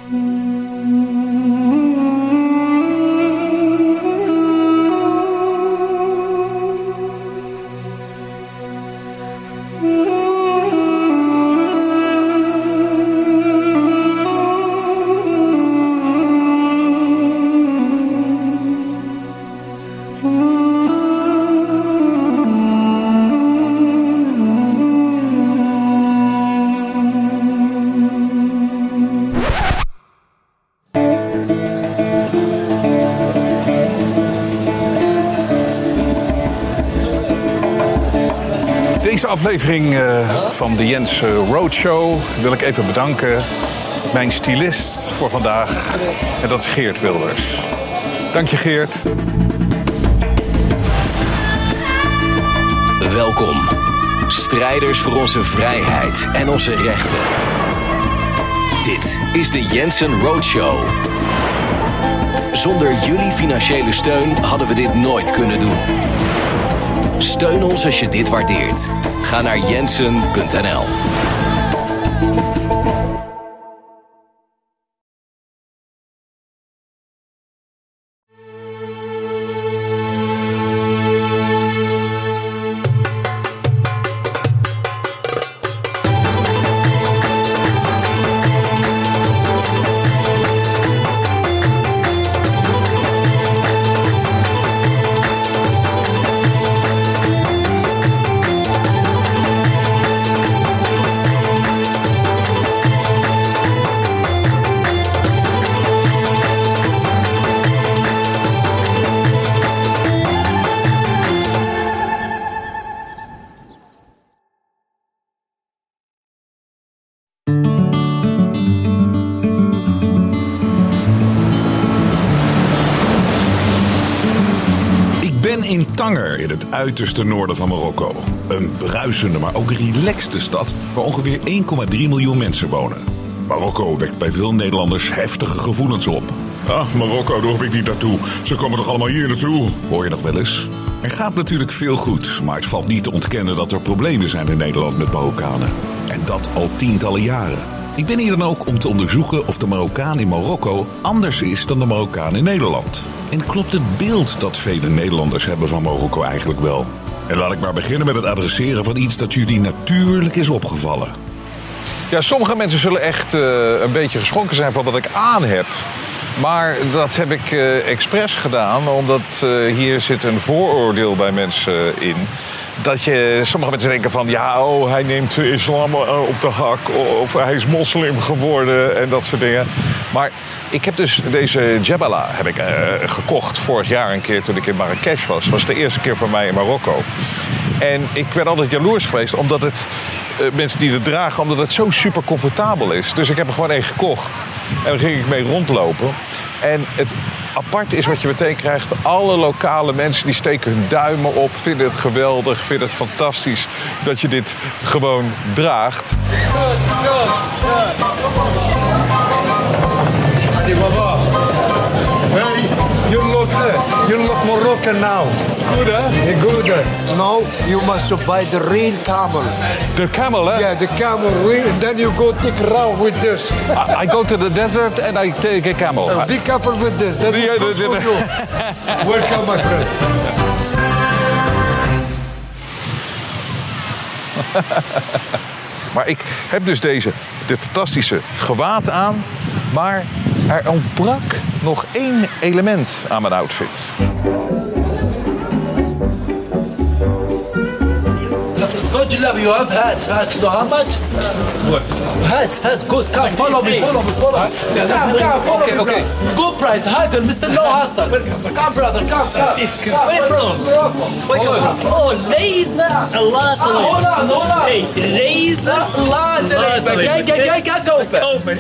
Deze aflevering van de Jens Roadshow wil ik even bedanken mijn stylist voor vandaag. En dat is Geert Wilders. Dank je, Geert. Welkom, strijders voor onze vrijheid en onze rechten. Dit is de Jensen Roadshow. Zonder jullie financiële steun hadden we dit nooit kunnen doen. Steun ons als je dit waardeert. Ga naar jensen.nl. In Tanger, in het uiterste noorden van Marokko. Een bruisende, maar ook relaxte stad waar ongeveer 1,3 miljoen mensen wonen. Marokko wekt bij veel Nederlanders heftige gevoelens op. Ah, Marokko, daar hoef ik niet naartoe. Ze komen toch allemaal hier naartoe? Hoor je nog wel eens? Er gaat natuurlijk veel goed, maar het valt niet te ontkennen dat er problemen zijn in Nederland met Marokkanen. En dat al tientallen jaren. Ik ben hier dan ook om te onderzoeken of de Marokkaan in Marokko anders is dan de Marokkaan in Nederland. En klopt het beeld dat vele Nederlanders hebben van Marokko eigenlijk wel? En laat ik maar beginnen met het adresseren van iets dat jullie natuurlijk is opgevallen. Ja, sommige mensen zullen echt een beetje geschrokken zijn van wat ik aan heb. Maar dat heb ik expres gedaan, omdat hier zit een vooroordeel bij mensen in. Dat sommige mensen denken van, ja, oh, hij neemt de islam op de hak. Of hij is moslim geworden en dat soort dingen. Maar ik heb dus deze Jebala gekocht vorig jaar een keer toen ik in Marrakesh was. Dat was de eerste keer voor mij in Marokko. En ik ben altijd jaloers geweest omdat het mensen die het dragen, omdat het zo super comfortabel is. Dus ik heb er gewoon één gekocht. En daar ging ik mee rondlopen. En het apart is wat je meteen krijgt. Alle lokale mensen die steken hun duimen op, vinden het geweldig, vinden het fantastisch dat je dit gewoon draagt. You look Moroccan now. Good, huh? Good. Now you must buy the real camel. The camel, hè? Yeah, the camel real. And then you go take around with this. I go to the desert and I take a camel. Be careful with this. That's good for you. Welcome, my friend. Maar ik heb dus dit fantastische gewaad aan, maar er ontbrak nog één element aan mijn outfit. You have hat. You know how much? What? Hat. Good. Come, follow me. Come, follow me. Okay. Good price. Hagel, Mr. No Hassan. Come, brother. Come. Where from? Oh, Leida. Allah. Hold on. Hey, Leida. Allah. Kijk kopen.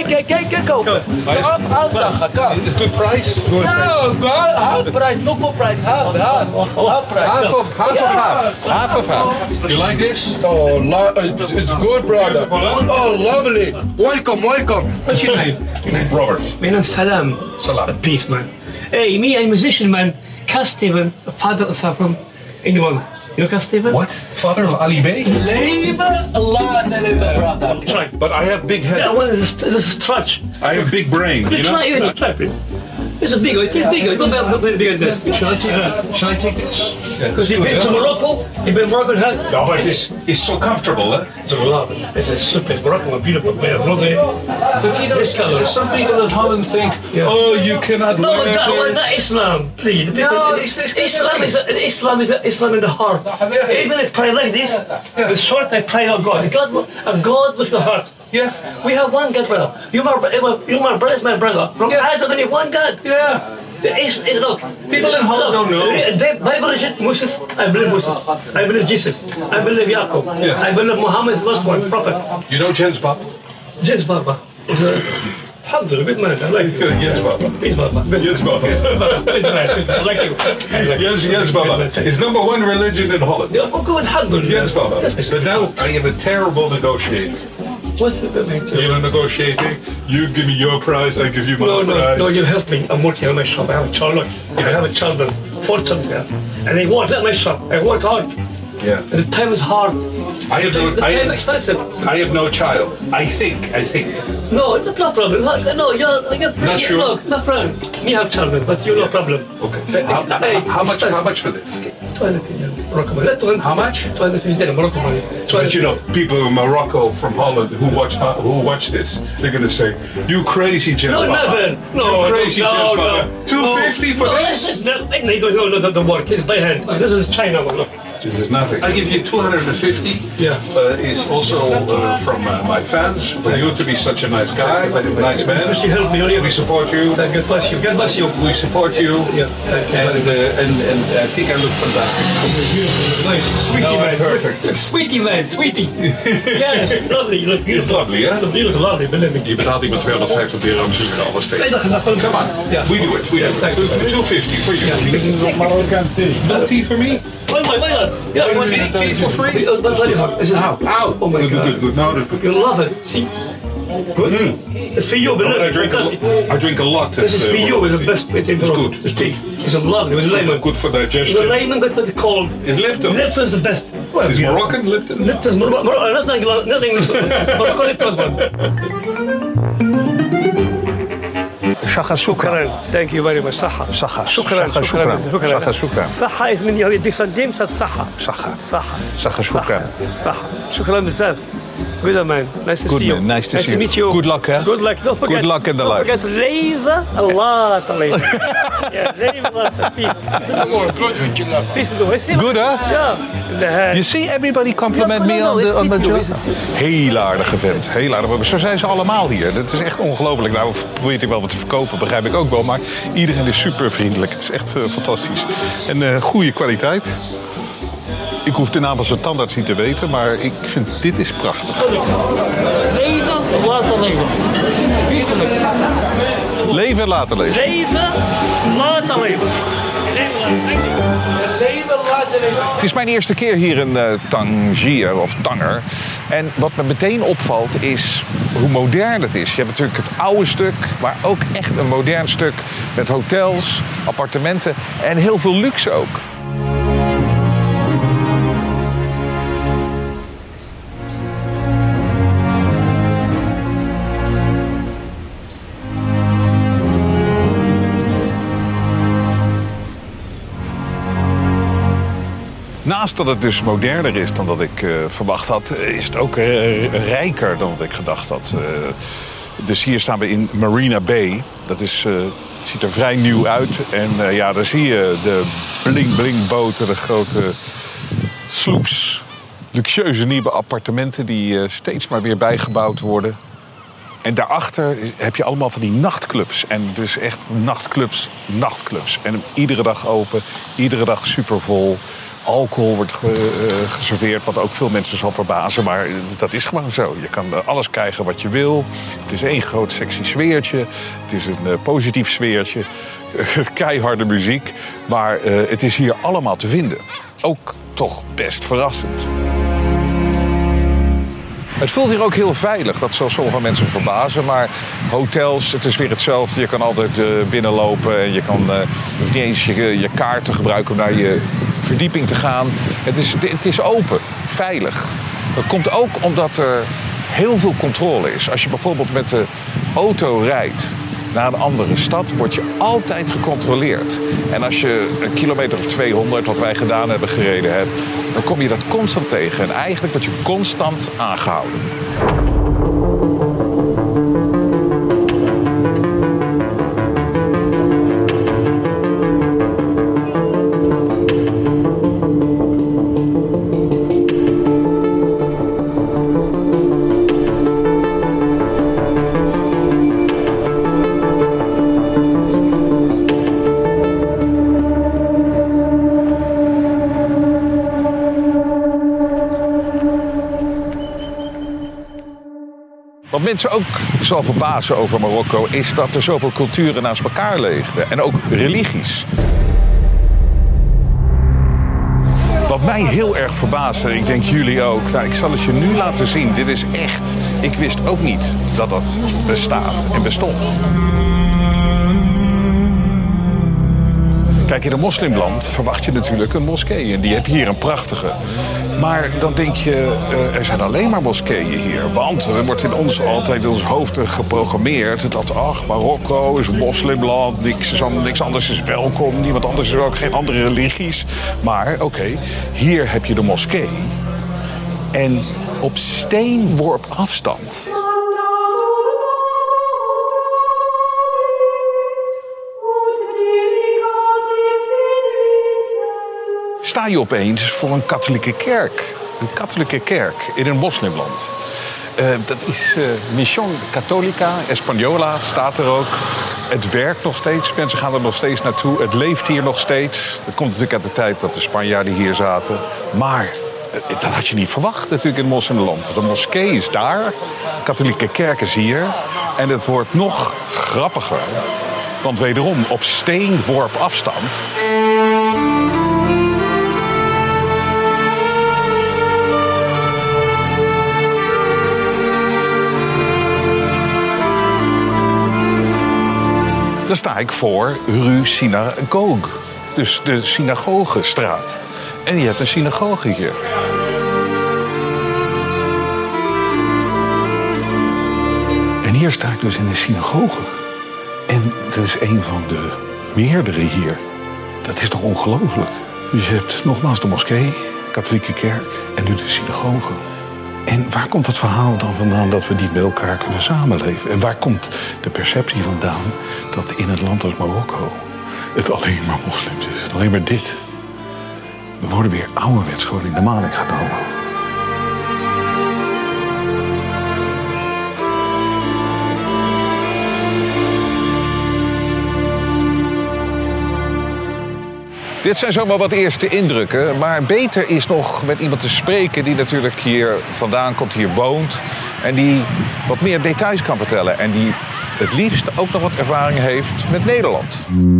Good price? No, half price. No good price. Half price. Half of half. You like this? Oh, it's good, brother. Oh, lovely. Welcome. What's your name? Robert. My name's Salam. Peace, man. Hey, me, I'm a musician, man. Casti, man. Father from England. You can Stephen? What? Father of Ali Bey? Leven, Allah brother. Try. But I have big head. Yeah, well, this is a stretch. I have big brain, you know? Try it, try it. It's a big one. It is bigger. It's not very big as this. Shall I take this? Because you've been to Morocco, you've been to Morocco and had... No, but this is so comfortable, eh? It's a super Morocco, a beautiful man. But you know, some people in Holland think, oh, you cannot No, wear this. that Islam, please. No, it's Islam is Islam in the heart. Even if I pray like this, the short I pray, oh God. God with the heart. Yeah. We have one God, brother. You're my brother, is my brother. From Adam and you one God. Yeah. Look, People in Holland don't know. The Bible is Moses. I believe Moses. I believe Jesus. I believe Jacob. Yeah. I believe Muhammad, last one, prophet. You know Jens Baba? Jens Baba is a alhamdulillah, good man. I like you. Jens Baba. Jens Baba. Jens Baba. Good man. I like you. Jens Baba. It's number one religion in Holland. Yeah, oh, good, alhamdulillah. Jens Baba. But now I am a terrible negotiator. What's the main You know, negotiating. You give me your price, I give you my price. No, you help me. I'm working on my shop. I have a child. Look, I have a child. There's 4 children here. And they won't let my shop. I work hard. Yeah. And the time is hard. I time is expensive. have no child. I think. No problem. No, you're Not sure? Look, no problem. Me have children, but you no problem. Okay. How much for this? 250 Morocco money. How much? 250 Morocco money. But you know, people in Morocco from Holland who watch this, they're gonna say, "You crazy, Jens No, Baba. never. No, You crazy, Jens Baba. no. 250 for this? No, the work is by hand. This is China one. Look. This is nothing. I give you 250. Yeah. Is also from my fans. For you to be such a nice guy, nice man. You help me. We support you. God bless you. God bless you. We support you. Yeah. Thank you. And I think I look fantastic. This is beautiful. Nice. Sweetie No, man. perfect. Sweetie man. Sweetie. Yes. Lovely. You look beautiful. It's lovely, yeah? You look lovely. Believe me. Je betaalt iemand 250 euro misschien voor alles tegen. Nee, dat gaat gewoon. Come on. Yeah. We do it. We do it. thank you. 250 for you. This is Moroccan tea. No tea for me? Oh my God. Yeah. Tea for free? That's very hard. This is how. Ow. Oh my God. Good. No, that's good. You love it. See. Good. It's for you. Believe me. I drink a lot. This is for you. It's the best. It's good. It's tea. It's lovely. With lemon. Good for The digestion. lemon good with the cold. Is Lipton? Lipton is the best. Well, Is yeah. Moroccan Lipton? Lipton, Morocco, that's nothing. Morocco Lipton one. شكرا. Thank you very much. صحة. شكرا. صحة is من يديك صديم صحة. صحة. شكرا بزاف. Good man. Nice to see you. Nice to meet you. Good luck, huh? Good luck. Don't forget. Good luck in the life. Don't forget leven a lot. Yeah, leven a lot. Peace in the world. Peace in the world. Good, huh? Yeah. You see everybody compliment me on the job. Heel aardige vent. Heel aardig. Zo zijn ze allemaal hier. Dat is echt ongelooflijk. Nou, probeert hij wel wat te verkopen, begrijp ik ook wel. Maar iedereen is super vriendelijk. Het is echt fantastisch. En goede kwaliteit. Ik hoef de naam van zijn tandarts niet te weten, maar ik vind dit is prachtig. Leven, laten leven. Leven en laten leven. Leven, laten leven. Het is mijn eerste keer hier in Tangier of Tanger. En wat me meteen opvalt is hoe modern het is. Je hebt natuurlijk het oude stuk, maar ook echt een modern stuk met hotels, appartementen en heel veel luxe ook. Naast dat het dus moderner is dan dat ik verwacht had, is het ook rijker dan wat ik gedacht had. Dus hier staan we in Marina Bay. Dat is, ziet er vrij nieuw uit. En ja, daar zie je de bling-bling boten, de grote sloeps. Luxueuze nieuwe appartementen die steeds maar weer bijgebouwd worden. En daarachter heb je allemaal van die nachtclubs. En dus echt nachtclubs. En iedere dag open, iedere dag supervol. Alcohol wordt geserveerd, wat ook veel mensen zal verbazen. Maar dat is gewoon zo. Je kan alles krijgen wat je wil. Het is één groot sexy sfeertje. Het is een positief sfeertje. Keiharde muziek. Maar het is hier allemaal te vinden. Ook toch best verrassend. Het voelt hier ook heel veilig. Dat zal sommige mensen verbazen. Maar hotels, het is weer hetzelfde. Je kan altijd binnenlopen. En je kan niet eens je kaarten gebruiken om naar je verdieping te gaan. Het is open, veilig. Dat komt ook omdat er heel veel controle is. Als je bijvoorbeeld met de auto rijdt naar een andere stad, word je altijd gecontroleerd. En als je een kilometer of 200, wat wij gedaan hebben, gereden hebt, dan kom je dat constant tegen. En eigenlijk word je constant aangehouden. Wat mensen ook zal verbazen over Marokko is dat er zoveel culturen naast elkaar leefden. En ook religies. Wat mij heel erg verbaasde, ik denk jullie ook. Nou, ik zal het je nu laten zien. Dit is echt. Ik wist ook niet dat dat bestaat en bestond. Kijk, in een moslimland verwacht je natuurlijk een moskee. En die heb je hier een prachtige. Maar dan denk je, er zijn alleen maar moskeeën hier. Want er wordt in ons altijd in ons hoofd geprogrammeerd dat, Marokko is een moslimland, niks anders is welkom, niemand anders is ook, geen andere religies. Maar oké, hier heb je de moskee. En op steenworp afstand sta je opeens voor een katholieke kerk. Een katholieke kerk in een moslimland. Dat is Mission Católica Española, staat er ook. Het werkt nog steeds, mensen gaan er nog steeds naartoe. Het leeft hier nog steeds. Het komt natuurlijk uit de tijd dat de Spanjaarden hier zaten. Maar dat had je niet verwacht natuurlijk in het moslimland. De moskee is daar, de katholieke kerk is hier. En het wordt nog grappiger. Want wederom, op steenworp afstand dan sta ik voor Rue Synagogue. Dus de synagogestraat. En je hebt een synagoge hier. En hier sta ik dus in een synagoge. En dat is een van de meerdere hier. Dat is toch ongelooflijk? Dus je hebt nogmaals de moskee, katholieke kerk en nu de synagoge. En waar komt het verhaal dan vandaan dat we niet met elkaar kunnen samenleven? En waar komt de perceptie vandaan dat in het land als Marokko het alleen maar moslims is? Alleen maar dit. We worden weer ouderwets gewoon in de maling genomen. Dit zijn zomaar wat eerste indrukken, maar beter is nog met iemand te spreken die natuurlijk hier vandaan komt, hier woont en die wat meer details kan vertellen en die het liefst ook nog wat ervaring heeft met Nederland.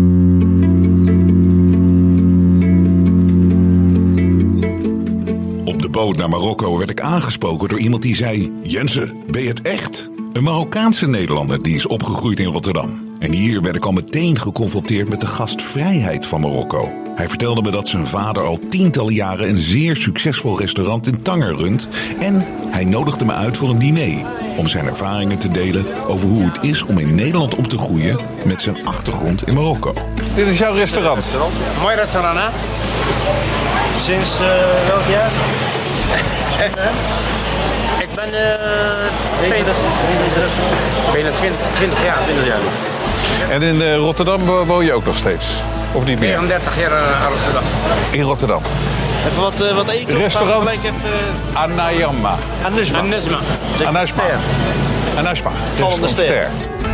Op de boot naar Marokko werd ik aangesproken door iemand die zei: Jensen, ben je het echt? Een Marokkaanse Nederlander die is opgegroeid in Rotterdam. En hier werd ik al meteen geconfronteerd met de gastvrijheid van Marokko. Hij vertelde me dat zijn vader al tientallen jaren een zeer succesvol restaurant in Tanger runt. En hij nodigde me uit voor een diner om zijn ervaringen te delen over hoe het is om in Nederland op te groeien met zijn achtergrond in Marokko. Dit is jouw restaurant? Mooi restaurant, hè? Sinds welk jaar? Ik ben bijna 20 jaar. En in Rotterdam woon je ook nog steeds? Of niet meer? 34 jaar in Rotterdam. In Rotterdam. Even wat eten? Restaurant Anayama. Anajma. Anajma. Vallende ster.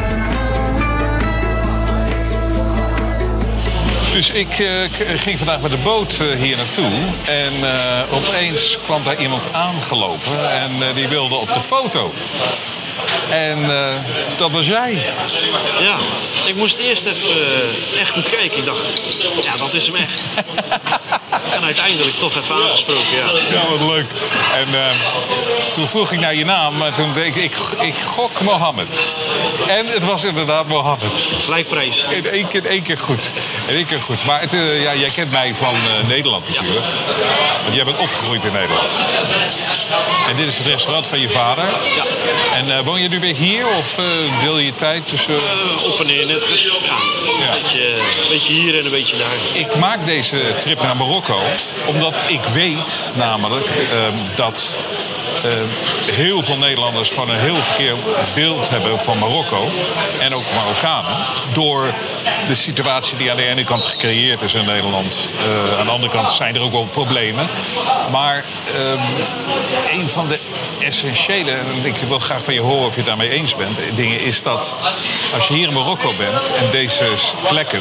Dus ik ging vandaag met de boot hier naartoe. En opeens kwam daar iemand aangelopen. En die wilde op de foto. En dat was jij. Ja, ik moest eerst even echt goed kijken. Ik dacht, ja, dat is hem echt. En uiteindelijk toch even aangesproken, ja. Ja, wat leuk. En toen vroeg ik naar je naam, maar toen denk ik gok Mohammed. En het was inderdaad Mohammed. Gelijkprijs. In één keer goed. Maar jij kent mij van Nederland natuurlijk. Want jij bent opgegroeid in Nederland. En dit is het restaurant van je vader. Ja. En woon je nu weer hier of deel je je tijd tussen... Op en neer. Een beetje hier en een beetje daar. Ik maak deze trip naar Marokko omdat ik weet namelijk dat heel veel Nederlanders gewoon een heel verkeerd beeld hebben van Marokko. En ook Marokkanen. Door de situatie die aan de ene kant gecreëerd is in Nederland. Aan de andere kant zijn er ook wel problemen. Maar een van de essentiële, en ik wil graag van je horen of je het daarmee eens bent, dingen is dat als je hier in Marokko bent en deze plekken,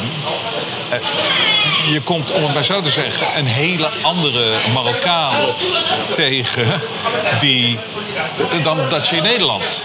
je komt, om het maar zo te zeggen, een hele andere Marokkaan tegen dan dat je in Nederland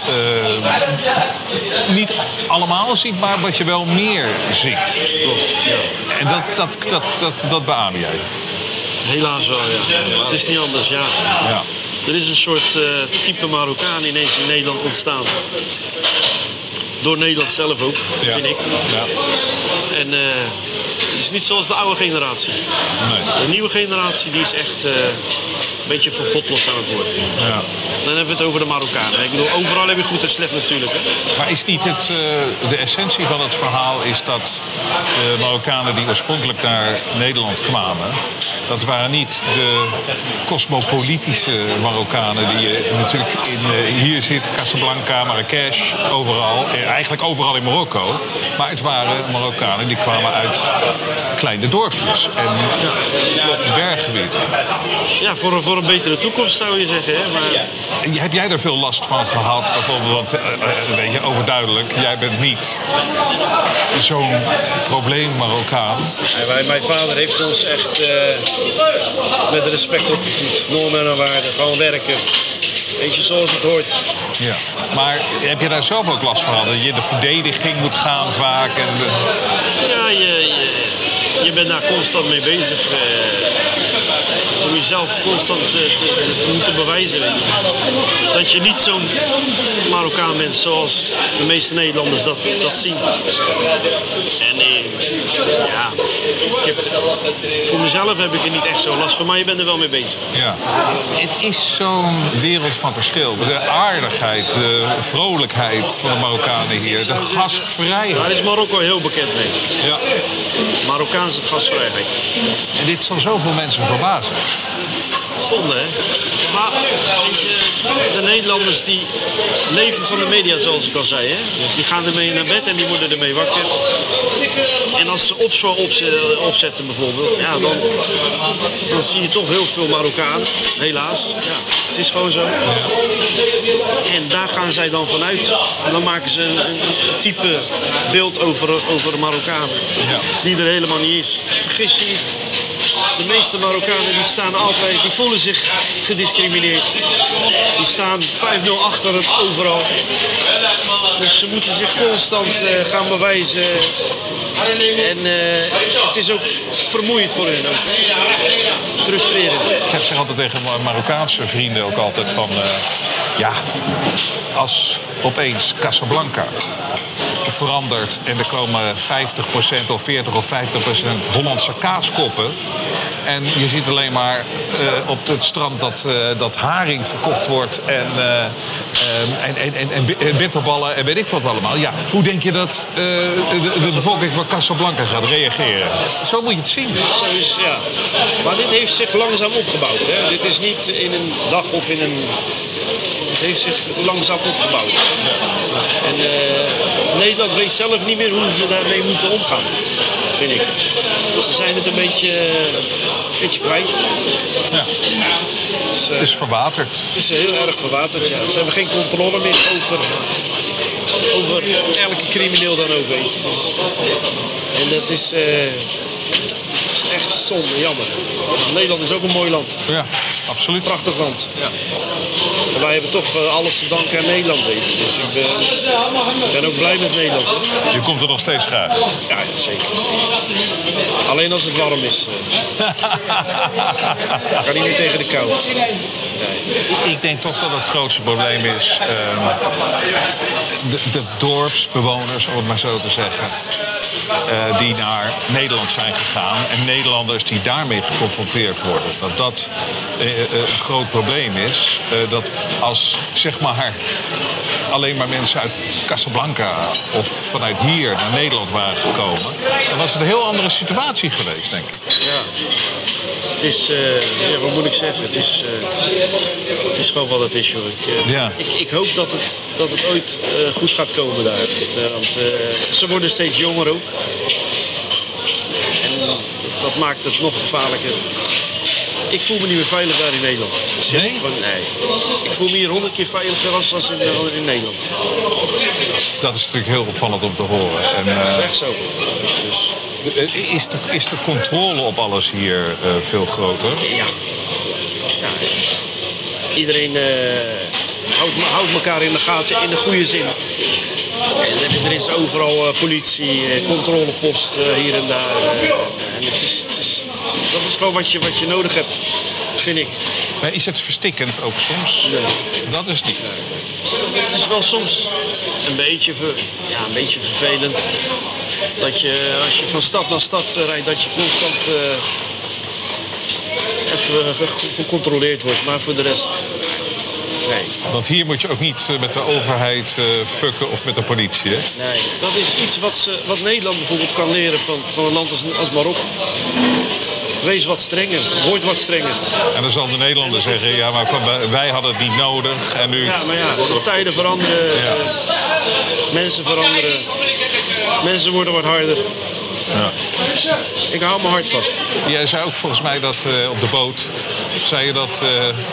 niet allemaal ziet, maar wat je wel meer ziet. Klopt, ja. En dat beaam jij. Helaas wel, ja. Het is niet anders, ja. Er is een soort type Marokkaan ineens in Nederland ontstaan. Door Nederland zelf ook, vind ik. Ja. En het is niet zoals de oude generatie. Nee. De nieuwe generatie die is echt een beetje van potlos aan het worden. Ja. Dan hebben we het over de Marokkanen. Ik bedoel, overal heb je goed en slecht natuurlijk. Hè. Maar is niet de essentie van het verhaal is dat de Marokkanen die oorspronkelijk naar Nederland kwamen, dat waren niet de cosmopolitische Marokkanen die je natuurlijk hier zit, Casablanca, Marrakesh, overal. Eigenlijk overal in Marokko. Maar het waren Marokkanen die kwamen uit kleine dorpjes en berggebieden. Ja, voor een betere toekomst zou je zeggen. Hè? Maar... Heb jij er veel last van gehad? Bijvoorbeeld, want weet je, overduidelijk, jij bent niet zo'n probleem Marokkaan. Mijn vader heeft ons echt met respect opgevoed. Normen en waarden, gewoon werken. Weet je, zoals het hoort. Ja, maar heb je daar zelf ook last van? Dat je de verdediging moet gaan vaak? En Ja, je bent daar constant mee bezig. Om jezelf constant te moeten bewijzen. Dat je niet zo'n Marokkaan bent zoals de meeste Nederlanders dat zien. En voor mezelf heb ik er niet echt zo last van, maar je bent er wel mee bezig. Ja. Het is zo'n wereld van verschil. De aardigheid, de vrolijkheid van de Marokkanen hier, de gastvrijheid. Daar is Marokko heel bekend mee. Ja. Marokkaanse gastvrijheid. En dit zal zoveel mensen verbazen. Zonde, hè? Maar de Nederlanders die leven van de media, zoals ik al zei. Hè? Die gaan ermee naar bed en die worden ermee wakker. En als ze opzetten bijvoorbeeld, ja, dan zie je toch heel veel Marokkaan, helaas. Ja, het is gewoon zo. En daar gaan zij dan vanuit. En dan maken ze een type beeld over de Marokkaan. Die er helemaal niet is. Vergis je niet. De meeste Marokkanen die voelen zich gediscrimineerd. Die staan 5-0 achter overal. Dus ze moeten zich constant gaan bewijzen. En het is ook vermoeiend voor hen. Frustrerend. Ik zeg altijd tegen mijn Marokkaanse vrienden ook altijd van... als opeens Casablanca verandert en er komen 50% of 40 of 50% Hollandse kaaskoppen. En je ziet alleen maar op het strand dat haring verkocht wordt en bitterballen en weet ik wat allemaal. Ja, hoe denk je dat de bevolking van Casablanca gaat reageren? Zo moet je het zien. Zo is, ja. Maar dit heeft zich langzaam opgebouwd. Hè? Dit is niet in een dag of in een... Het heeft zich langzaam opgebouwd. En Nederland weet zelf niet meer hoe ze daarmee moeten omgaan, vind ik. Ze zijn het een beetje kwijt. Ja. Dus, het is verwaterd. Het is heel erg verwaterd, ja. Ze hebben geen controle meer over elke crimineel dan ook, weet je. En dat is echt zonde, jammer. Nederland is ook een mooi land. Ja, absoluut. Prachtig land. Ja. En wij hebben toch alles te danken aan Nederland, weet je. Dus ik ben ook blij met Nederland. Je komt er nog steeds graag. Ja, zeker. Alleen als het warm is. Kan niet meer tegen de kou. Nee. Ik denk toch dat het grootste probleem is de dorpsbewoners, om het maar zo te zeggen, die naar Nederland zijn gegaan en Nederlanders die daarmee geconfronteerd worden. Dat een groot probleem is. Dat als zeg maar alleen maar mensen uit Casablanca of vanuit hier naar Nederland waren gekomen, dan was het een heel andere situatie geweest, denk ik. Ja. Het is, wat moet ik zeggen? Het is gewoon wat het is, joh. Ik hoop dat het ooit goed gaat komen daar. Want ze worden steeds jonger ook. En dat maakt het nog gevaarlijker. Ik voel me niet meer veilig daar in Nederland. Dus nee? Nee. Ik voel me hier 100 keer veiliger als in Nederland. Dat is natuurlijk heel opvallend om te horen. En, dat is echt zo. Dus... Is de controle op alles hier veel groter? Ja. Iedereen houdt elkaar in de gaten in de goede zin. En er is overal politie, controlepost hier en daar. En dat is gewoon wat je nodig hebt, vind ik. Maar is het verstikkend ook soms? Nee. Dat is niet. Nee. Het is wel soms een beetje vervelend. Dat je, als je van stad naar stad rijdt, dat je constant even gecontroleerd wordt. Maar voor de rest, nee. Want hier moet je ook niet met de overheid fucken of met de politie, hè? Nee, dat is iets wat Nederland bijvoorbeeld kan leren van een land als Marokko. Wees wat strenger, word wat strenger. En dan zal de Nederlander zeggen, ja, maar wij hadden het niet nodig en nu... Ja, maar ja, de tijden veranderen, mensen veranderen, mensen worden wat harder. Ja. Ik hou mijn hart vast. Jij zei ook volgens mij dat op de boot, zei je dat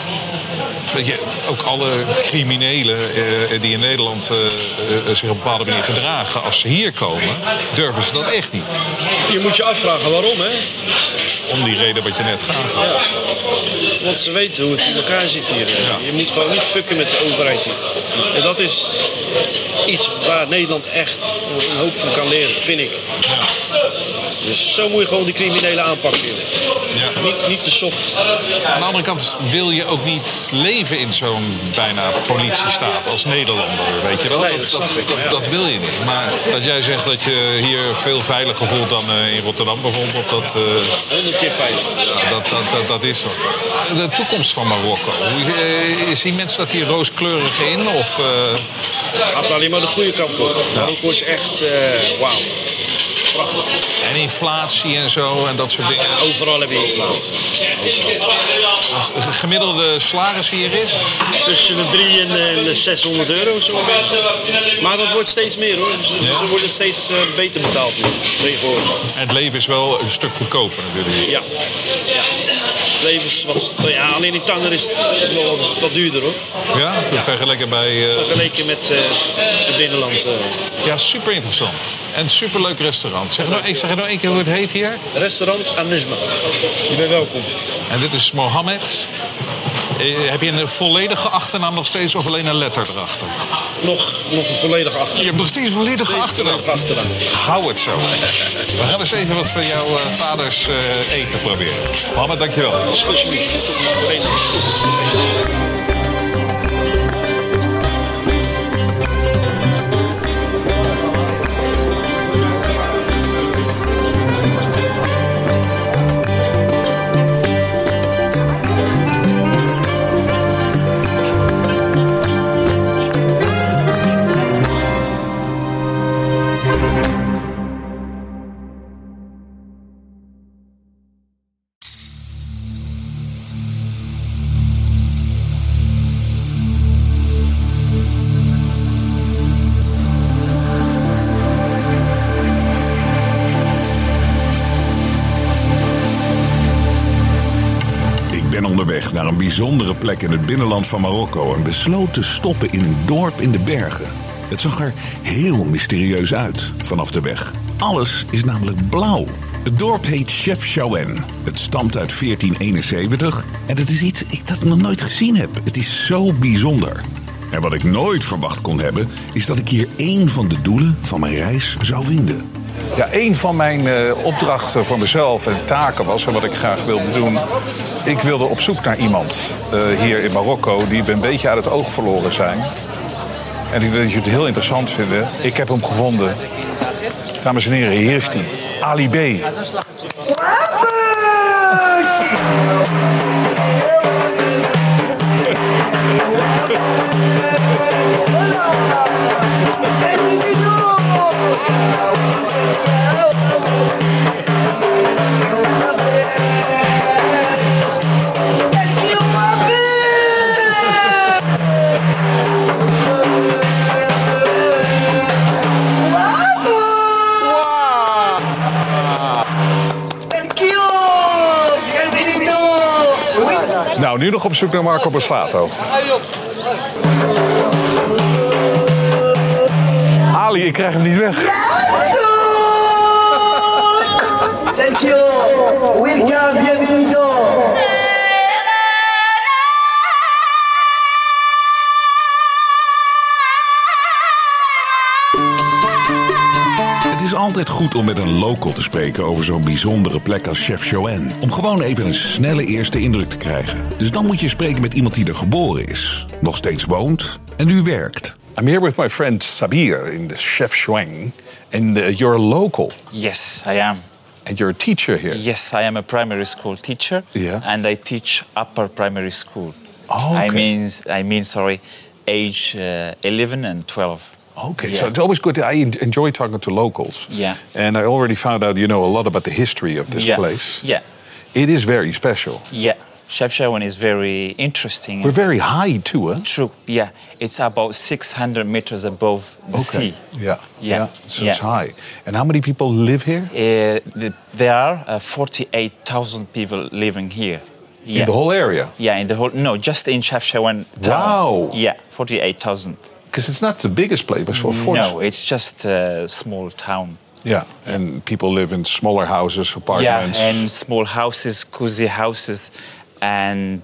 je ook alle criminelen die in Nederland zich op een bepaalde manier gedragen, als ze hier komen, durven ze dat echt niet. Je moet je afvragen waarom, hè? Om die reden wat je net gaat. Ja. Want ze weten hoe het in elkaar zit hier. Ja. Je moet gewoon niet fucken met de overheid hier. En dat is iets waar Nederland echt een hoop van kan leren, vind ik. Ja. Dus zo moet je gewoon die criminelen aanpakken. Ja. Niet te soft. Aan de andere kant wil je ook niet leven in zo'n bijna politiestaat als Nederlander, weet je wel? Nee, dat snap ik. Dat wil je niet. Maar dat jij zegt dat je hier veel veiliger voelt dan in Rotterdam bijvoorbeeld, dat... 100 keer veiliger. Dat is zo. De toekomst van Marokko. Zien mensen dat hier rooskleurig in? Of, gaat alleen maar de goede kant op. Marokko is echt wauw. Prachtig. En inflatie en zo en dat soort dingen. Overal heb je inflatie. Het gemiddelde salaris hier is? Tussen de 300 en de 600 euro. Zo. Maar dat wordt steeds meer hoor. Ze worden steeds beter betaald nu. Tegenwoordig. En het leven is wel een stuk goedkoper natuurlijk. Ja. Het leven is alleen in Tanger is het wel wat duurder hoor. Ja? Vergeleken met het binnenland. Ja, super interessant. En superleuk restaurant. Zeg nou één keer hoe het heet hier. Restaurant An-Nejma. Je bent welkom. En dit is Mohammed. Heb je een volledige achternaam nog steeds of alleen een letter erachter? Nog een volledige achternaam. Je hebt nog steeds een volledige achternaam. Hou het zo. We gaan eens even wat van jouw vaders eten proberen. Mohammed, dankjewel. Alsjeblieft. Naar een bijzondere plek in het binnenland van Marokko en besloot te stoppen in een dorp in de bergen. Het zag er heel mysterieus uit vanaf de weg. Alles is namelijk blauw. Het dorp heet Chefchaouen. Het stamt uit 1471 en het is iets dat ik nog nooit gezien heb. Het is zo bijzonder. En wat ik nooit verwacht kon hebben, is dat ik hier één van de doelen van mijn reis zou vinden. Ja, een van mijn opdrachten voor mezelf en taken was, en wat ik graag wilde doen, ik wilde op zoek naar iemand hier in Marokko die een beetje uit het oog verloren zijn. En ik denk dat jullie het heel interessant vinden. Ik heb hem gevonden. Dames en heren, hier is hij. Ali B. Nou, nu nog op zoek naar Marco Borsato. Ali, ik krijg hem niet weg. Thank you. Welcome, bienvenido. Het is altijd goed om met een local te spreken over zo'n bijzondere plek als Chefchaouen. Om gewoon even een snelle eerste indruk te krijgen. Dus dan moet je spreken met iemand die er geboren is, nog steeds woont en nu werkt. I'm here with my friend Sabir in the Chefchaouen. And you're a local. Yes, I am. And you're a teacher here. Yes, I am a primary school teacher. Yeah. And I teach upper primary school. Oh, okay. I mean, age 11 and 12. Okay, Yeah. so it's always good. I enjoy talking to locals. Yeah. And I already found out you know a lot about the history of this place. Yeah. It is very special. Yeah. Chefchaouen is very interesting. We're very high too, huh? True. Yeah. It's about 600 meters above the sea. Yeah. So it's high. And how many people live here? There are 48,000 people living here. In the whole area? Yeah, in the whole. No, just in Chefchaouen town. Wow. Yeah, 48,000. Because it's not the biggest place, but for No, it's just a small town. Yeah, and people live in smaller houses, apartments. Yeah, and small houses, cozy houses, and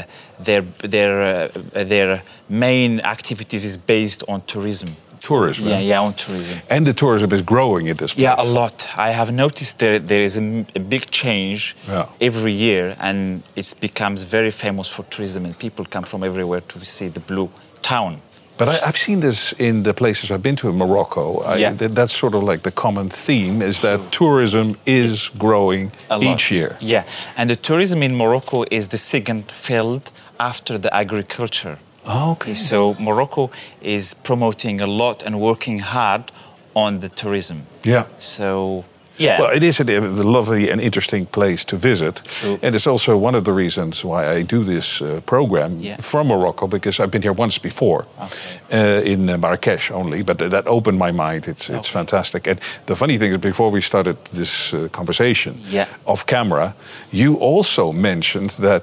their main activities is based on tourism. Tourism. Yeah, on tourism. And the tourism is growing in this place. Yeah, a lot. I have noticed there is a big change every year, and it becomes very famous for tourism, and people come from everywhere to see the blue town. But I've seen this in the places I've been to in Morocco. That's sort of like the common theme, is that tourism is growing each year. Yeah, and the tourism in Morocco is the second field after the agriculture. Oh, okay. So Morocco is promoting a lot and working hard on the tourism. Yeah. So, yeah. Well, it is a lovely and interesting place to visit. True. And it's also one of the reasons why I do this program from Morocco, because I've been here once before, in Marrakesh only, but that opened my mind. It's fantastic. And the funny thing is, before we started this conversation off camera, you also mentioned that,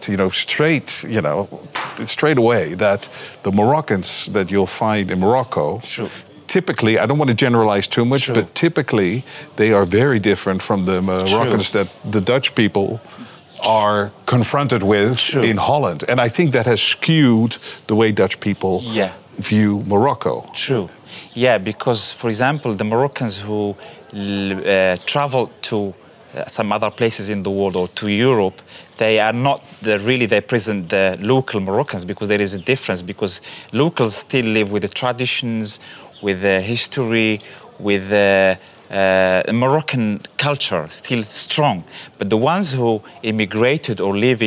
straight away, that the Moroccans that you'll find in Morocco, typically, I don't want to generalize too much, but typically they are very different from the Moroccans that the Dutch people are confronted with in Holland. And I think that has skewed the way Dutch people view Morocco. True. Yeah, because, for example, the Moroccans who travel to some other places in the world or to Europe, they are not they present the local Moroccans, because there is a difference, because locals still live with the traditions, with the history, with the Moroccan culture still strong. But the ones who immigrated or live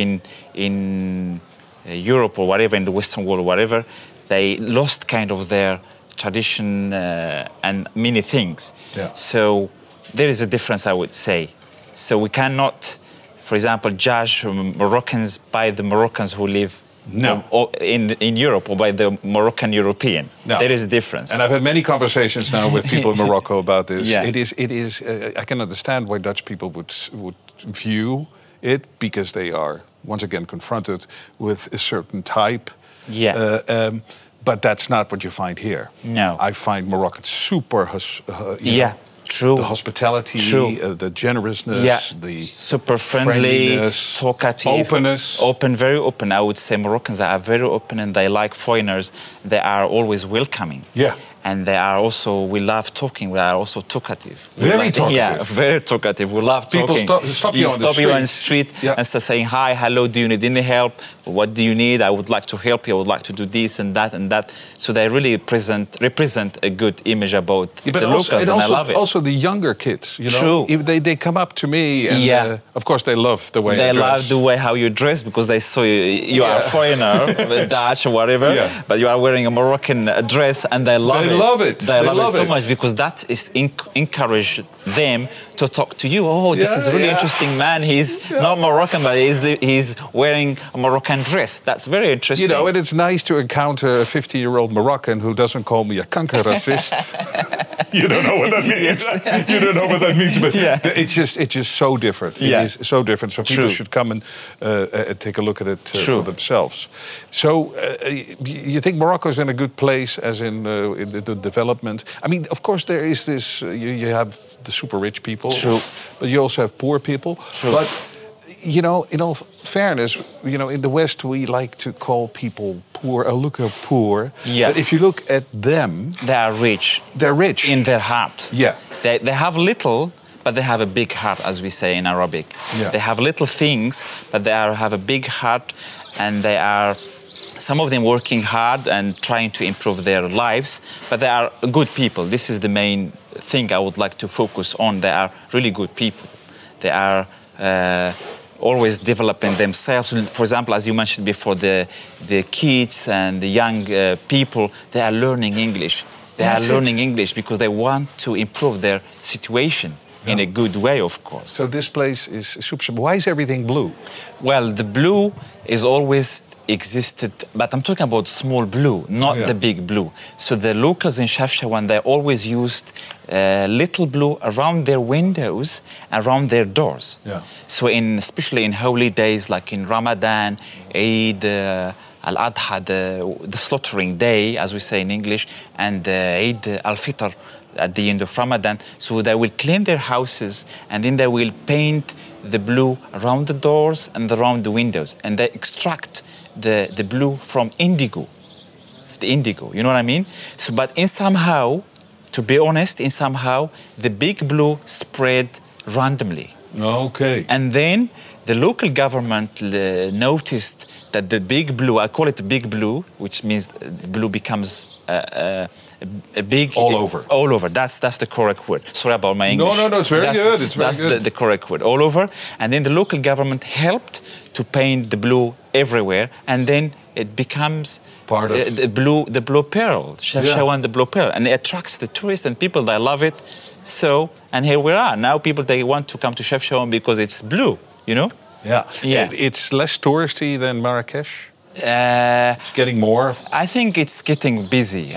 in Europe or whatever, in the Western world or whatever, they lost kind of their tradition and many things. Yeah. So there is a difference, I would say. So we cannot, for example, judge Moroccans by the Moroccans who live in Europe, or by the Moroccan European. No. There is a difference. And I've had many conversations now with people in Morocco about this. Yeah. It is. I can understand why Dutch people would view it, because they are once again confronted with a certain type. Yeah. But that's not what you find here. No. I find Moroccans super True. The hospitality, the generousness, the super friendly, talkative, openness. Very open. I would say Moroccans are very open and they like foreigners. They are always welcoming. Yeah. And they are also, we love talking, we are also talkative. Very talkative. Yeah, very talkative. We love talking. People stop you on the street and start saying, hi, hello, do you need any help? What do you need? I would like to help you. I would like to do this and that and that. So they really represent a good image about the locals, and I love it. Also the younger kids, you know. True. If they come up to me and of course they love the way I dress. They love the way how you dress because they saw you are a foreigner, Dutch or whatever, but you are wearing a Moroccan dress and they love it. They love it. They love it so much because that is encourage them to talk to you. Oh, this is a really interesting man. He's not Moroccan, but he's wearing a Moroccan dress. That's very interesting. You know, and it's nice to encounter a 50-year-old Moroccan who doesn't call me a kanker-racist. You don't know what that means. You don't know what that means, but it's just so different. It is so different. So people should come and take a look at it for themselves. So you think Morocco is in a good place, as in the development? I mean, of course, there is this. You have the super rich people, but you also have poor people. But you know, in all fairness, you know, in the West we like to call people poor, poor. Yeah. But if you look at them, they are rich. They're rich in their heart. Yeah. They have little, but they have a big heart, as we say in Arabic. Yeah. They have little things, but they have a big heart, and they are. Some of them working hard and trying to improve their lives, but they are good people. This is the main thing I would like to focus on. They are really good people. They are always developing themselves. For example, as you mentioned before, the kids and the young people, they are learning English. They are learning English because they want to improve their situation in a good way, of course. So this place is super. Why is everything blue? Well, the blue is always existed, but I'm talking about small blue, not the big blue. So the locals in Chefchaouen, they always used little blue around their windows, around their doors. Yeah. So especially in holy days like in Ramadan, Eid al-Adha, the slaughtering day, as we say in English, and Eid al-Fitr at the end of Ramadan. So they will clean their houses and then they will paint the blue around the doors and around the windows, and they extract the blue from indigo, the indigo, you know what I mean? So, but somehow, to be honest, the big blue spread randomly. Okay. And then the local government noticed that the big blue, I call it the big blue, which means blue becomes a big... All over. All over. That's the correct word. Sorry about my English. No, it's very good. It's very good. That's the correct word. All over. And then the local government helped to paint the blue everywhere, and then it becomes part of the blue pearl, Chefchaouen, the blue pearl, and it attracts the tourists and people. They love it. So, and here we are now. People, they want to come to Chefchaouen because it's blue. You know? Yeah. It's less touristy than Marrakesh. It's getting more. I think it's getting busy.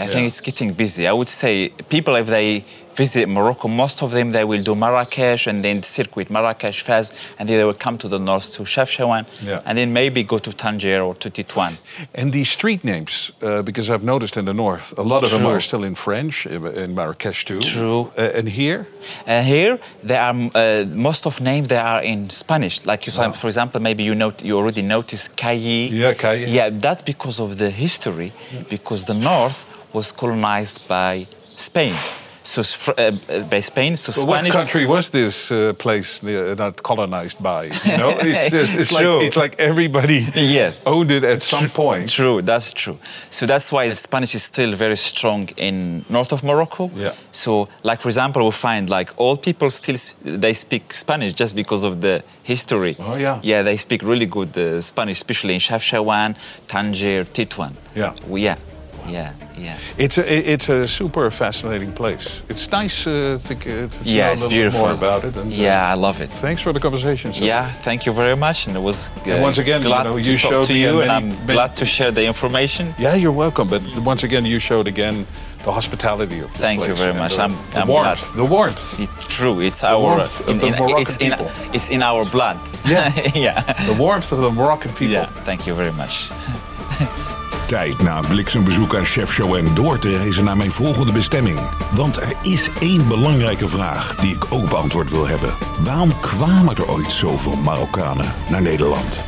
I would say people, if they visit Morocco, most of them, they will do Marrakesh and then circuit Marrakesh, Fez, and then they will come to the north to Chefchaouen, and then maybe go to Tangier or to Tétouan. And these street names, because I've noticed in the north, a lot of them are still in French, in Marrakesh too. True. And here? Here, they are, most of names, they are in Spanish. Like, for example, maybe you already noticed Cayey. Yeah, Cayey. Yeah, that's because of the history, because the north was colonized by Spain. So by Spain, so well, Spanish. What country was this place not colonized by? You know, it's like everybody owned it at some point. True, that's true. So that's why the Spanish is still very strong in north of Morocco. Yeah. So, like for example, we find like all people still they speak Spanish just because of the history. Oh yeah. Yeah, they speak really good Spanish, especially in Chefchaouen, Tangier, Tétouan. Yeah. Yeah. It's a super fascinating place. It's nice to know a little bit more about it. And, I love it. Thanks for the conversation. Sir. Yeah, thank you very much. And it was once again, glad you to talk to you, and I'm glad to share the information. Yeah, you're welcome. But once again, you showed again the hospitality of the place. Thank you very much. I'm warmth. The warmth. True. It's the our warmth of the Moroccan people. It's in our blood. Yeah. The warmth of the Moroccan people. Yeah. Thank you very much. tijd na een bliksembezoek aan Chef Joanne door te reizen naar mijn volgende bestemming. Want er is één belangrijke vraag die ik ook beantwoord wil hebben. Waarom kwamen er ooit zoveel Marokkanen naar Nederland?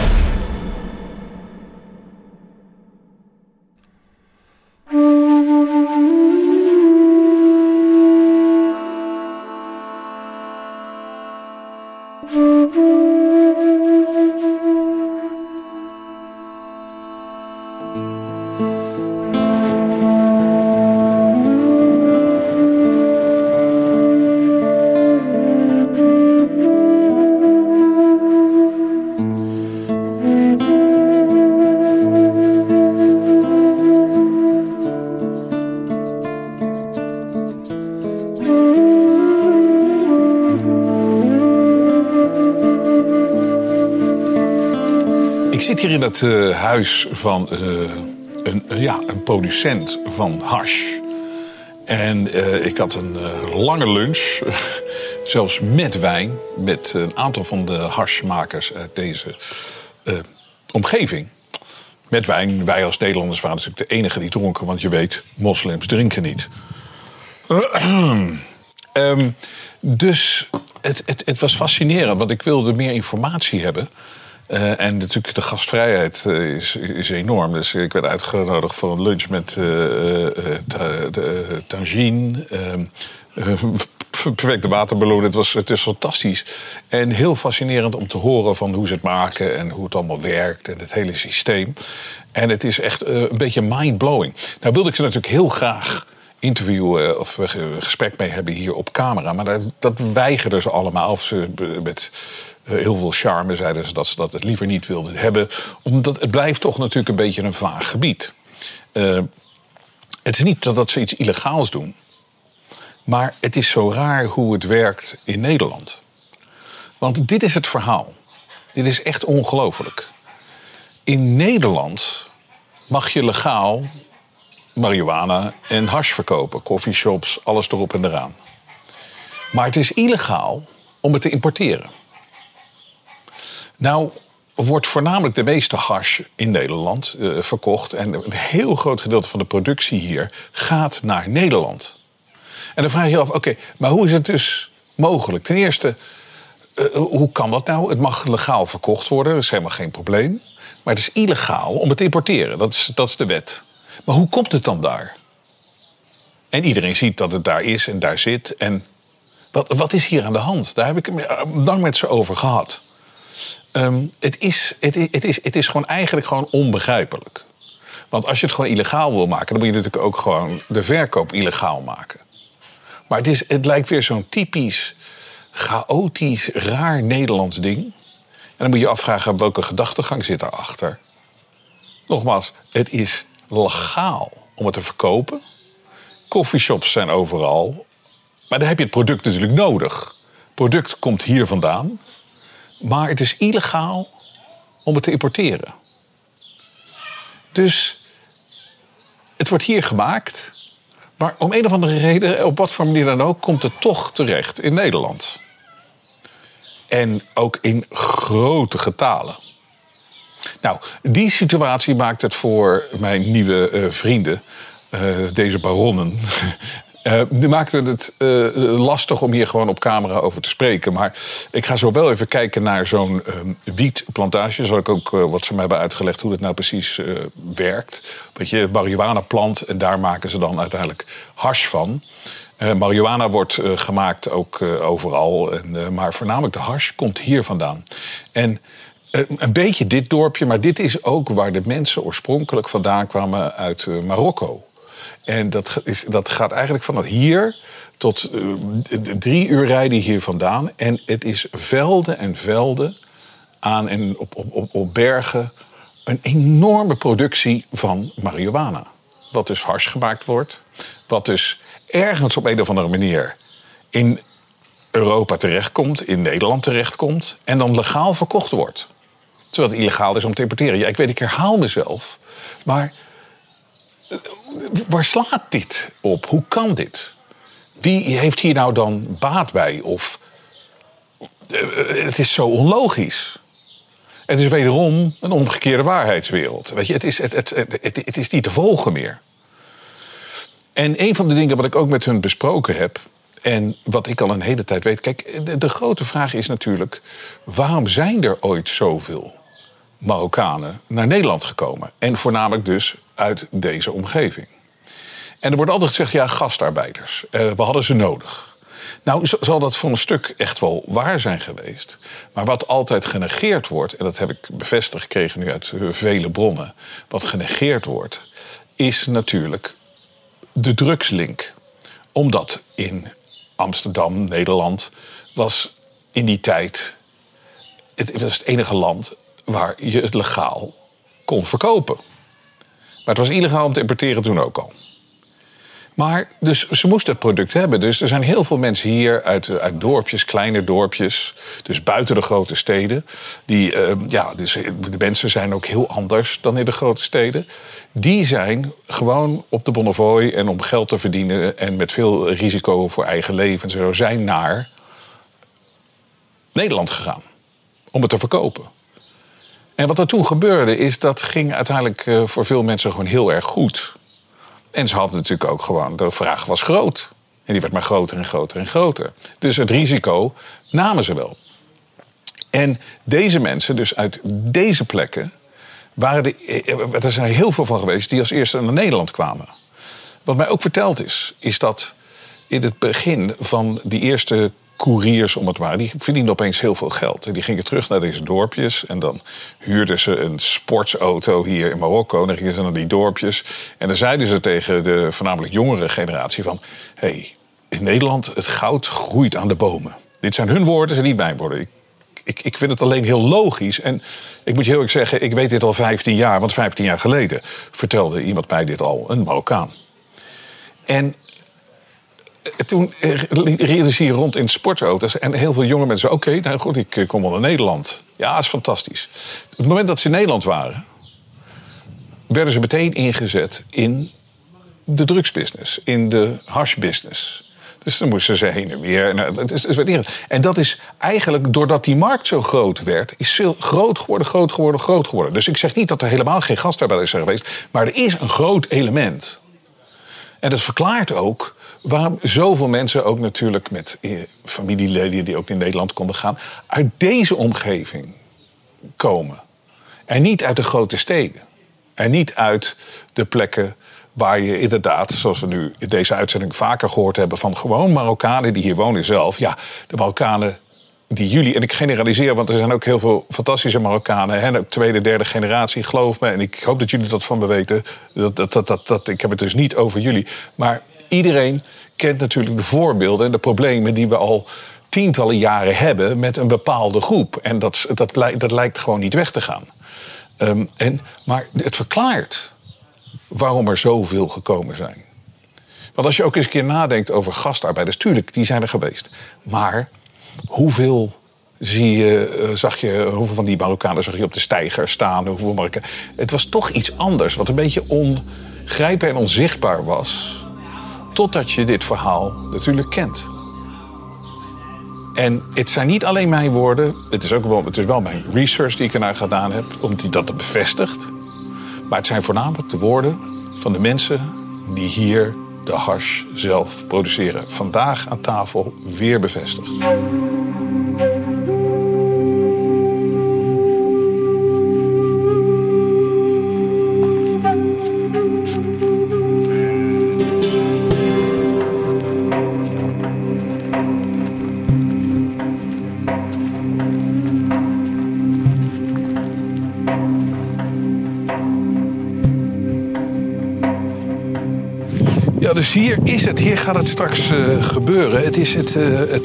Ik zit hier in het huis van een producent van hash. En ik had een lange lunch, zelfs met wijn, met een aantal van de hashmakers uit deze omgeving. Met wijn. Wij als Nederlanders waren natuurlijk de enige die dronken, want je weet, moslims drinken niet. Dus het was fascinerend, want ik wilde meer informatie hebben. En natuurlijk de gastvrijheid is enorm. Dus ik werd uitgenodigd voor een lunch met tangine, perfecte waterballon. Het is fantastisch. En heel fascinerend om te horen van hoe ze het maken en hoe het allemaal werkt en het hele systeem. En het is echt een beetje mind-blowing. Nou wilde ik ze natuurlijk heel graag interviewen of een gesprek mee hebben hier op camera. Maar dat weigerden ze allemaal. Of ze met heel veel charme zeiden ze dat het liever niet wilden hebben. Omdat het blijft toch natuurlijk een beetje een vaag gebied. Het is niet dat ze iets illegaals doen. Maar het is zo raar hoe het werkt in Nederland. Want dit is het verhaal. Dit is echt ongelooflijk. In Nederland mag je legaal marihuana en hash verkopen. Coffeeshops, alles erop en eraan. Maar het is illegaal om het te importeren. Nou wordt voornamelijk de meeste hash in Nederland verkocht. En een heel groot gedeelte van de productie hier gaat naar Nederland. En dan vraag je je af, oké, maar hoe is het dus mogelijk? Ten eerste, hoe kan dat nou? Het mag legaal verkocht worden, dat is helemaal geen probleem. Maar het is illegaal om het te importeren, dat is de wet. Maar hoe komt het dan daar? En iedereen ziet dat het daar is en daar zit. En wat is hier aan de hand? Daar heb ik het lang met ze over gehad. Het is gewoon eigenlijk gewoon onbegrijpelijk. Want als je het gewoon illegaal wil maken, dan moet je natuurlijk ook gewoon de verkoop illegaal maken. Maar het lijkt weer zo'n typisch, chaotisch, raar Nederlands ding. En dan moet je afvragen, welke gedachtegang zit daarachter? Nogmaals, het is legaal om het te verkopen. Coffeeshops zijn overal. Maar dan heb je het product natuurlijk nodig. Het product komt hier vandaan. Maar het is illegaal om het te importeren. Dus het wordt hier gemaakt. Maar om een of andere reden, op wat voor manier dan ook, komt het toch terecht in Nederland. En ook in grote getalen. Nou, die situatie maakt het voor mijn nieuwe vrienden, deze baronnen, die maakten het lastig om hier gewoon op camera over te spreken. Maar ik ga zo wel even kijken naar zo'n wietplantage. Zal ik ook wat ze me hebben uitgelegd hoe dat nou precies werkt. Weet je, marihuana plant en daar maken ze dan uiteindelijk hash van. Marihuana wordt gemaakt ook overal. Maar voornamelijk de hash komt hier vandaan. En een beetje dit dorpje, maar dit is ook waar de mensen oorspronkelijk vandaan kwamen uit Marokko. En dat gaat eigenlijk vanaf hier tot 3 uur rijden hier vandaan. En het is velden en velden aan en op bergen. Een enorme productie van marihuana. Wat dus hash gemaakt wordt. Wat dus ergens op een of andere manier in Europa terechtkomt, in Nederland terechtkomt. En dan legaal verkocht wordt. Terwijl het illegaal is om te importeren. Ja, ik weet, ik herhaal mezelf. Maar waar slaat dit op? Hoe kan dit? Wie heeft hier nou dan baat bij? Of het is zo onlogisch. Het is wederom een omgekeerde waarheidswereld. Weet je, het is niet te volgen meer. En een van de dingen wat ik ook met hun besproken heb, en wat ik al een hele tijd weet. Kijk, de grote vraag is natuurlijk, waarom zijn er ooit zoveel Marokkanen naar Nederland gekomen? En voornamelijk dus uit deze omgeving. En er wordt altijd gezegd, ja, gastarbeiders. We hadden ze nodig. Nou, zal dat voor een stuk echt wel waar zijn geweest. Maar wat altijd genegeerd wordt, en dat heb ik bevestigd gekregen nu uit vele bronnen. Wat genegeerd wordt, is natuurlijk de drugslink. Omdat in Amsterdam, Nederland, was in die tijd het was het enige land waar je het legaal kon verkopen. Maar het was illegaal om te importeren toen ook al. Maar dus ze moesten het product hebben. Dus er zijn heel veel mensen hier uit dorpjes, kleine dorpjes, dus buiten de grote steden. Dus de mensen zijn ook heel anders dan in de grote steden. Die zijn gewoon op de Bonnefoy en om geld te verdienen en met veel risico voor eigen leven en zo zijn naar Nederland gegaan om het te verkopen. En wat er toen gebeurde is dat ging uiteindelijk voor veel mensen gewoon heel erg goed. En ze hadden natuurlijk ook gewoon, de vraag was groot. En die werd maar groter en groter en groter. Dus het risico namen ze wel. En deze mensen, dus uit deze plekken, er zijn er heel veel van geweest die als eerste naar Nederland kwamen. Wat mij ook verteld is dat in het begin van die eerste couriers, om het maar, die verdienden opeens heel veel geld. En die gingen terug naar deze dorpjes en dan huurden ze een sportsauto hier in Marokko. En dan gingen ze naar die dorpjes en dan zeiden ze tegen de voornamelijk jongere generatie van, hey, in Nederland, het goud groeit aan de bomen. Dit zijn hun woorden, zijn niet mijn woorden. Ik vind het alleen heel logisch. En ik moet je heel erg zeggen, ik weet dit al 15 jaar. Want 15 jaar geleden vertelde iemand mij dit al, een Marokkaan. En toen reden ze hier rond in sportauto's. En heel veel jonge mensen zeiden, oké, nou goed, ik kom wel naar Nederland. Ja, dat is fantastisch. Op het moment dat ze in Nederland waren, werden ze meteen ingezet in de drugsbusiness. In de hashbusiness. Dus dan moesten ze heen en weer. En dat is eigenlijk, doordat die markt zo groot werd, is groot geworden. Dus ik zeg niet dat er helemaal geen gastarbeiders zijn geweest, maar er is een groot element. En dat verklaart ook waarom zoveel mensen ook natuurlijk met familieleden die ook in Nederland konden gaan, uit deze omgeving komen. En niet uit de grote steden. En niet uit de plekken waar je inderdaad, zoals we nu in deze uitzending vaker gehoord hebben, van gewoon Marokkanen die hier wonen zelf. Ja, de Marokkanen die jullie, en ik generaliseer, want er zijn ook heel veel fantastische Marokkanen, hè, ook tweede, derde generatie, geloof me. En ik hoop dat jullie dat van me weten. Ik heb het dus niet over jullie. Maar iedereen kent natuurlijk de voorbeelden en de problemen die we al tientallen jaren hebben met een bepaalde groep. En dat lijkt gewoon niet weg te gaan. Maar het verklaart waarom er zoveel gekomen zijn. Want als je ook eens een keer nadenkt over gastarbeiders, tuurlijk, die zijn er geweest. Maar hoeveel hoeveel van die Marokkanen zag je op de steiger staan? Het was toch iets anders, wat een beetje ongrijpbaar en onzichtbaar was. Totdat je dit verhaal natuurlijk kent. En het zijn niet alleen mijn woorden, het is wel mijn research die ik ernaar gedaan heb, omdat dat bevestigt. Maar het zijn voornamelijk de woorden van de mensen die hier de hash zelf produceren. Vandaag aan tafel weer bevestigd. Dus hier gaat het straks gebeuren. Het is het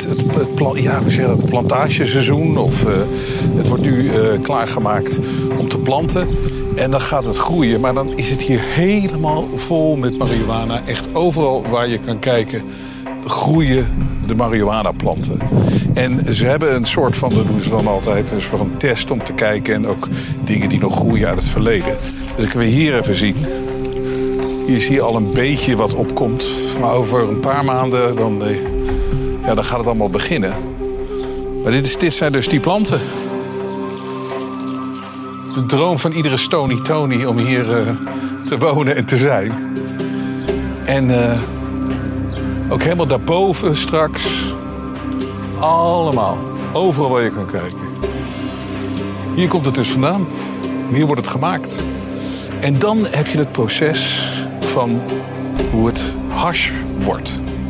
plantageseizoen. Of het wordt nu klaargemaakt om te planten. En dan gaat het groeien. Maar dan is het hier helemaal vol met marihuana. Echt overal waar je kan kijken groeien de marihuana-planten. En ze hebben een soort van, dat doen ze dan altijd, een soort van test om te kijken. En ook dingen die nog groeien uit het verleden. Dus ik wil hier even zien. Hier zie je al een beetje wat opkomt. Maar over een paar maanden dan gaat het allemaal beginnen. Maar dit zijn dus die planten. de droom van iedere Stony Tony om hier te wonen en te zijn. En ook helemaal daarboven straks. Allemaal. Overal waar je kan kijken. Hier komt het dus vandaan. Hier wordt het gemaakt. En dan heb je het proces van hoe het hash wordt.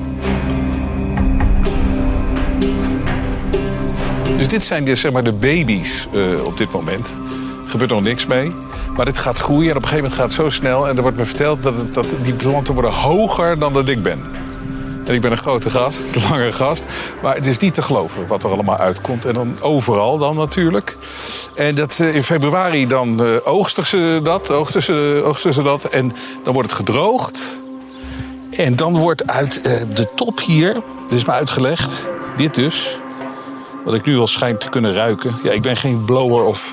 Dus dit zijn dus, zeg maar, de baby's op dit moment. Er gebeurt nog niks mee. Maar dit gaat groeien en op een gegeven moment gaat het zo snel. En er wordt me verteld dat die planten worden hoger dan dat ik ben. En ik ben een grote gast, een langere gast. Maar het is niet te geloven wat er allemaal uitkomt. En dan overal dan natuurlijk. En dat, in februari dan oogsten ze dat. En dan wordt het gedroogd. En dan wordt uit de top hier, dit is me uitgelegd, dit dus. Wat ik nu al schijn te kunnen ruiken. Ja, ik ben geen blower of...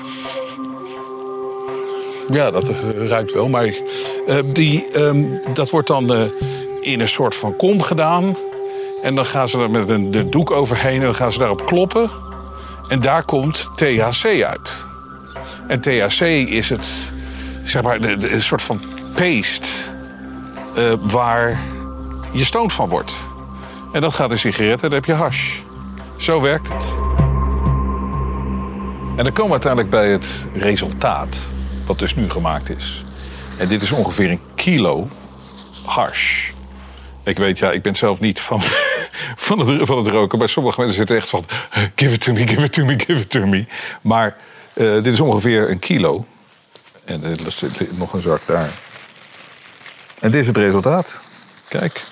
Ja, dat ruikt wel, maar dat wordt dan in een soort van kom gedaan. En dan gaan ze er met een doek overheen en dan gaan ze daarop kloppen. En daar komt THC uit. En THC is het, zeg maar, een soort van paste waar je stoned van wordt. En dat gaat in sigaretten en dan heb je hash. Zo werkt het. En dan komen we uiteindelijk bij het resultaat, wat dus nu gemaakt is. En dit is ongeveer 1 kilo hash. Ik weet, ja, ik ben zelf niet van het roken. Maar sommige mensen zitten echt van... Give it to me, give it to me, give it to me. Maar dit is ongeveer 1 kilo. En er zit nog een zak daar. En dit is het resultaat. Kijk.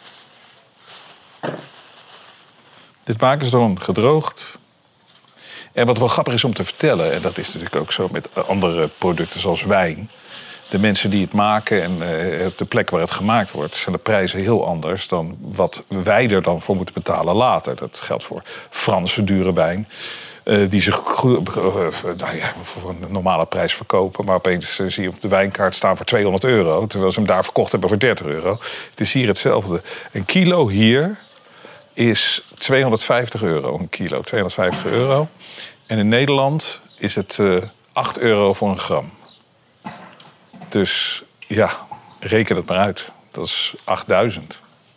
Dit maken ze dan gedroogd. En wat wel grappig is om te vertellen... en dat is natuurlijk ook zo met andere producten zoals wijn... de mensen die het maken en op de plek waar het gemaakt wordt... zijn de prijzen heel anders dan wat wij er dan voor moeten betalen later. Dat geldt voor Franse dure wijn... die ze voor een normale prijs verkopen... maar opeens zie je op de wijnkaart staan voor €200... terwijl ze hem daar verkocht hebben voor €30. Het is hier hetzelfde. 1 kilo hier is €250 een kilo, €250. En in Nederland is het €8 voor een gram. Dus ja, reken het maar uit. Dat is 8000.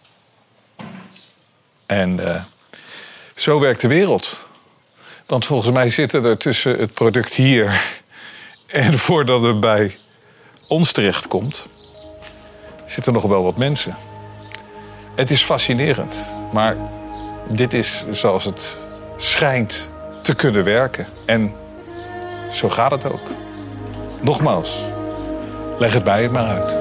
En zo werkt de wereld. Want volgens mij zitten er tussen het product hier... en voordat het bij ons terechtkomt... zitten nog wel wat mensen. Het is fascinerend. Maar dit is zoals het schijnt te kunnen werken. En zo gaat het ook. Nogmaals... leg het bij het maar uit.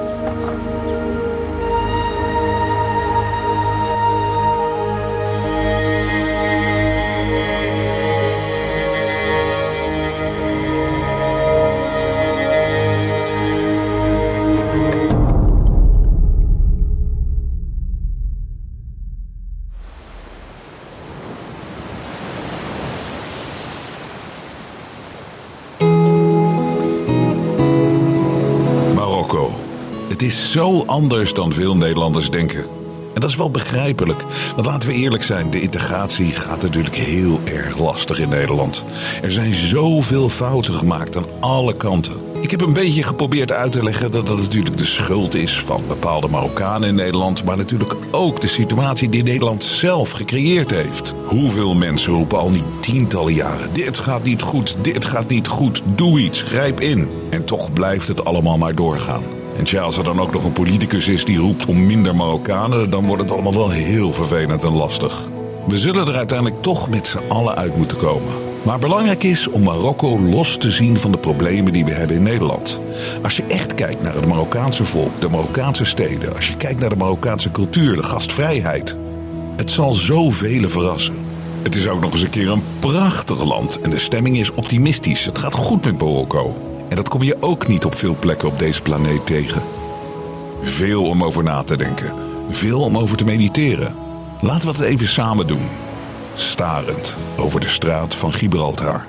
Het is zo anders dan veel Nederlanders denken. En dat is wel begrijpelijk. Want laten we eerlijk zijn, de integratie gaat natuurlijk heel erg lastig in Nederland. Er zijn zoveel fouten gemaakt aan alle kanten. Ik heb een beetje geprobeerd uit te leggen dat dat natuurlijk de schuld is van bepaalde Marokkanen in Nederland, maar natuurlijk ook de situatie die Nederland zelf gecreëerd heeft. Hoeveel mensen roepen al niet tientallen jaren: dit gaat niet goed, dit gaat niet goed, doe iets, grijp in. En toch blijft het allemaal maar doorgaan. En tja, als er dan ook nog een politicus is die roept om minder Marokkanen, dan wordt het allemaal wel heel vervelend en lastig. We zullen er uiteindelijk toch met z'n allen uit moeten komen. Maar belangrijk is om Marokko los te zien van de problemen die we hebben in Nederland. Als je echt kijkt naar het Marokkaanse volk, de Marokkaanse steden, als je kijkt naar de Marokkaanse cultuur, de gastvrijheid. Het zal zoveel verrassen. Het is ook nog eens een keer een prachtig land en de stemming is optimistisch. Het gaat goed met Marokko. En dat kom je ook niet op veel plekken op deze planeet tegen. Veel om over na te denken. Veel om over te mediteren. Laten we het even samen doen. Starend over de straat van Gibraltar.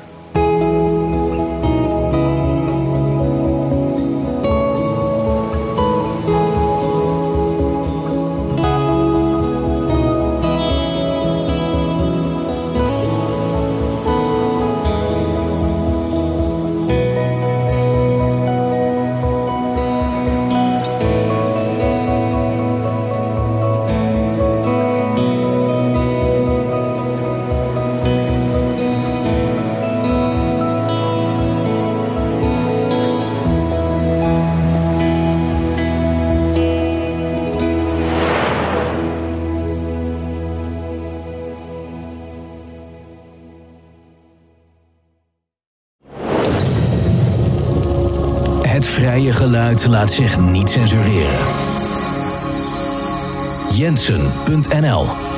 vrije geluid laat zich niet censureren. Jensen.nl